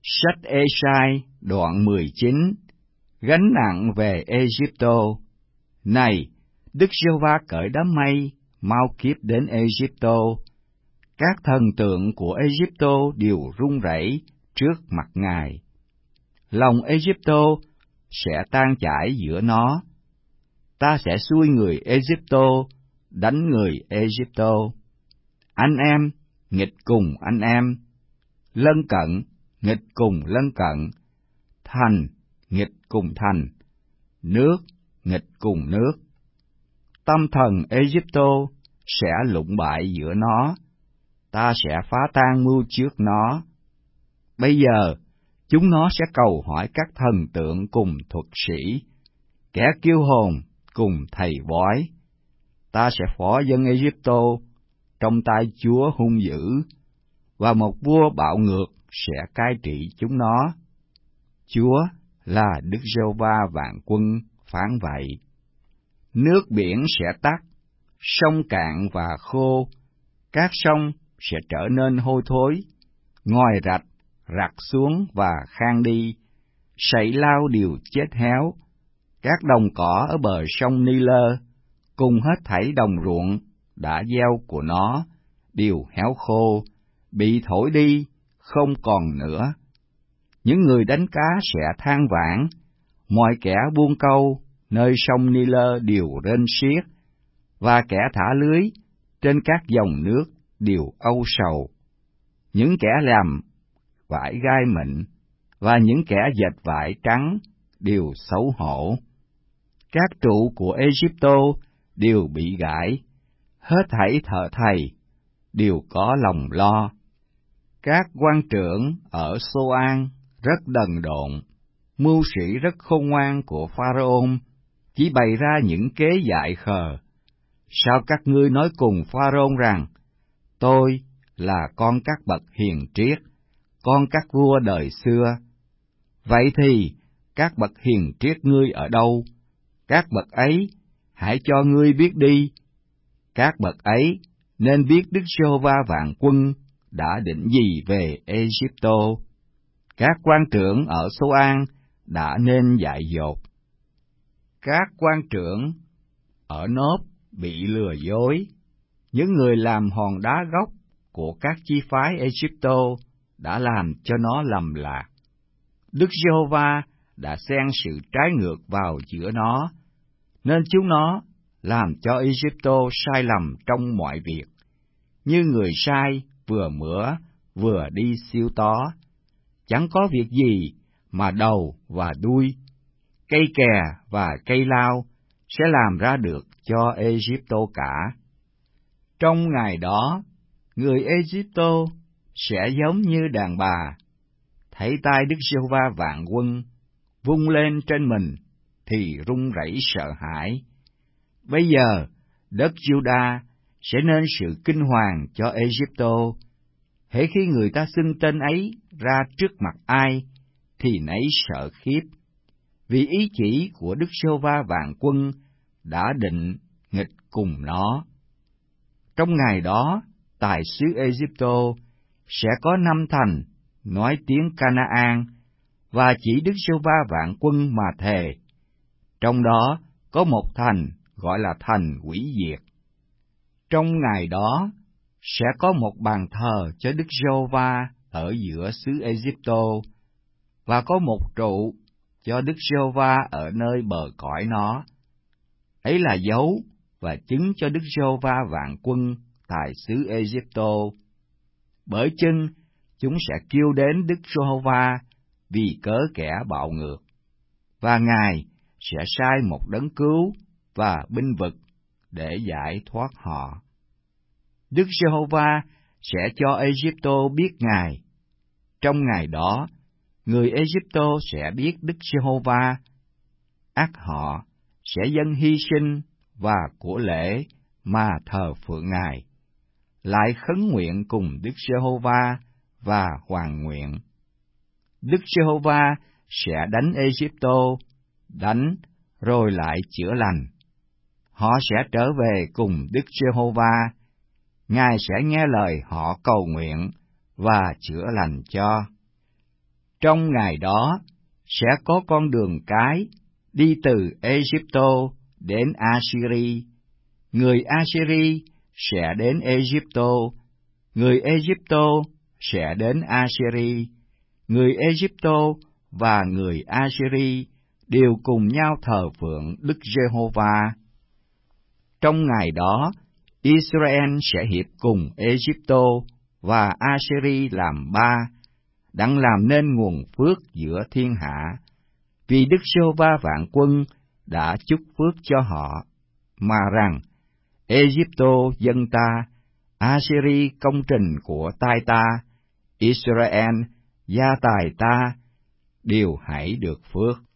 Sách Ê-sai đoạn 19. Gánh nặng về Ê-díp-tô. Này, Đức Giê-hô-va cởi đám mây, mau kiếp đến Ê-díp-tô. Các thần tượng của Ê-díp-tô đều run rẩy trước mặt Ngài. Lòng Ê-díp-tô sẽ tan chảy giữa nó. Ta sẽ xui người Ê-díp-tô, đánh người Ê-díp-tô. Anh em nghịch cùng anh em, lân cận nghịch cùng lân cận, thành nghịch cùng thành, nước nghịch cùng nước. Tâm thần Ê-díp-tô sẽ lụng bại giữa nó, ta sẽ phá tan mưu trước nó. Bây giờ chúng nó sẽ cầu hỏi các thần tượng cùng thuật sĩ, kẻ kiêu hồn cùng thầy bói. Ta sẽ phó dân Ê-díp-tô trong tay Chúa hung dữ, và một vua bạo ngược sẽ cai trị chúng nó. Chúa là Đức Giê-hô-va vạn quân phán vậy. Nước biển sẽ tắt, sông cạn và khô, các sông sẽ trở nên hôi thối, ngòi rạch rặt xuống và khan đi, sậy lao đều chết héo. Các đồng cỏ ở bờ sông Ni-lơ cùng hết thảy đồng ruộng đã gieo của nó đều héo khô, bị thổi đi, không còn nữa. Những người đánh cá sẽ than vãn, mọi kẻ buôn câu nơi sông Ni-lơ đều rên xiết, và kẻ thả lưới trên các dòng nước đều âu sầu. Những kẻ làm vải gai mịn và những kẻ dệt vải trắng đều xấu hổ. Các trụ của Ê-díp-tô đều bị gãi, hết thảy thợ thầy đều có lòng lo. Các quan trưởng ở Xô-an rất đần độn, mưu sĩ rất khôn ngoan của Pha-ra-ôn chỉ bày ra những kế dại khờ. Sao các ngươi nói cùng Pha-ra-ôn rằng, tôi là con các bậc hiền triết, con các vua đời xưa? Vậy thì các bậc hiền triết ngươi ở đâu? Các bậc ấy hãy cho ngươi biết đi. Các bậc ấy nên biết Đức Giê-hô-va vạn quân đã định gì về Ê-díp-tô. Các quan trưởng ở Xô-an đã nên dại dột. Các quan trưởng ở Nốt bị lừa dối. Những người làm hòn đá gốc của các chi phái Ê-díp-tô đã làm cho nó lầm lạc. Đức Giê-hô-va đã xen sự trái ngược vào giữa nó, nên chúng nó làm cho Ê-díp-tô sai lầm trong mọi việc, như người sai vừa mửa vừa đi siêu tó. Chẳng có việc gì mà đầu và đuôi, cây kè và cây lao sẽ làm ra được cho Ê-díp-tô cả. Trong ngày đó, người Ê-díp-tô sẽ giống như đàn bà, thấy tay Đức Giê-hô-va vạn quân vung lên trên mình thì run rẩy sợ hãi. Bây giờ đất Giu-đa sẽ nên sự kinh hoàng cho Ê-díp-tô. Hễ khi người ta xưng tên ấy ra trước mặt ai thì nấy sợ khiếp, vì ý chỉ của Đức Giê-hô-va vạn quân đã định nghịch cùng nó. Trong ngày đó, tại xứ Ê-díp-tô sẽ có 5 thành nói tiếng Ca-na-an, và chỉ Đức Giê-hô-va vạn quân mà thề. Trong đó có một thành gọi là thành hủy diệt. Trong ngày đó sẽ có một bàn thờ cho Đức Giê-hô-va ở giữa xứ Ê-díp-tô, và có một trụ cho Đức Giê-hô-va ở nơi bờ cõi nó. Ấy là dấu và chứng cho Đức Giê-hô-va vạn quân tại xứ Ê-díp-tô. Bởi chưng chúng sẽ kêu đến Đức Giê-hô-va vì cớ kẻ bạo ngược, và Ngài sẽ sai một đấng cứu và binh vực để giải thoát họ. Đức Giê-hô-va sẽ cho Ê-díp-tô biết Ngài. Trong ngày đó, người Ê-díp-tô sẽ biết Đức Giê-hô-va. Ắt họ sẽ dâng hy sinh và của lễ mà thờ phượng Ngài, lại khấn nguyện cùng Đức Giê-hô-va và hoàn nguyện. Đức Giê-hô-va sẽ đánh Ê-díp-tô, đánh rồi lại chữa lành. Họ sẽ trở về cùng Đức Giê-hô-va. Ngài sẽ nghe lời họ cầu nguyện và chữa lành cho. Trong ngày đó, sẽ có con đường cái đi từ Egypto đến Assyri. Người Assyri sẽ đến Egypto, người Egypto sẽ đến Assyri. Người Egypto và người Assyri đều cùng nhau thờ phượng Đức Giê-hô-va. Trong ngày đó, Israel sẽ hiệp cùng Egypto và Assyri làm ba, đặng làm nên nguồn phước giữa thiên hạ, vì Đức Giê-hô-va vạn quân đã chúc phước cho họ, mà rằng: Egypto dân ta, Assyri công trình của tay ta, Israel gia tài ta, đều hãy được phước.